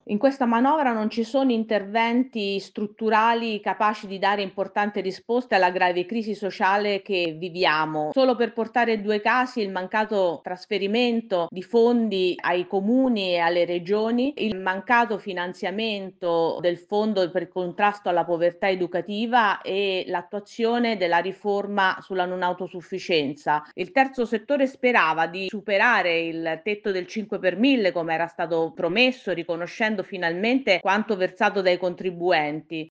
In questa manovra non ci sono interventi strutturali capaci di dare importanti risposte alla grave crisi sociale che viviamo. Solo per portare 2 casi, il mancato trasferimento di fondi ai comuni e alle regioni, il mancato finanziamento del fondo per il contrasto alla povertà educativa e l'attuazione della riforma sulla non autosufficienza. Il terzo settore sperava di superare il tetto del 5 per 1000 come era stato promesso, riconoscendo finalmente quanto versato dai contribuenti.